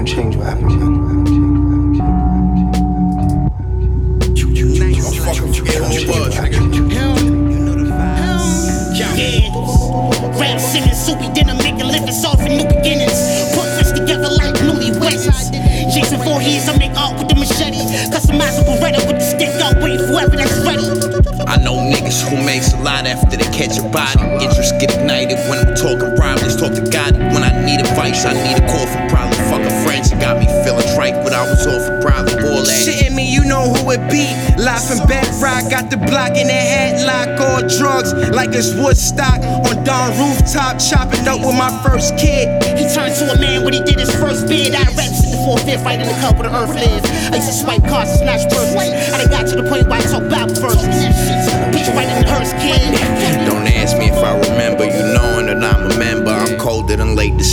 change what happened to you. Rap singing, soupy dinner, making livings off in new beginnings. Put fists together like newlyweds. Jason Voorhees, I make art with the machete. Customize a Beretta with the stick out, wait for whoever that's ready. I know niggas who makes a lot after they catch a body. Interest get ignited when I'm talking problems. Talk to God when I need advice. I need a call from probably fucking friends. It got me feeling trite, but I was off for probably all that. Shitting me, you know who it be. Live from Bedrock, got the block in the headlock. All drugs like it's Woodstock. On Dawn rooftop, chopping up with my first kid. He turned to a man when he did his first bid. I reps in the 4/5, right in the cup where the earth lives. I used to swipe cards and snatch purses. I done got to the point where I talk about first. Bitch right in the hearse, kid. Don't ask me if I remember. You knowing that I'm a member. I'm colder than late December.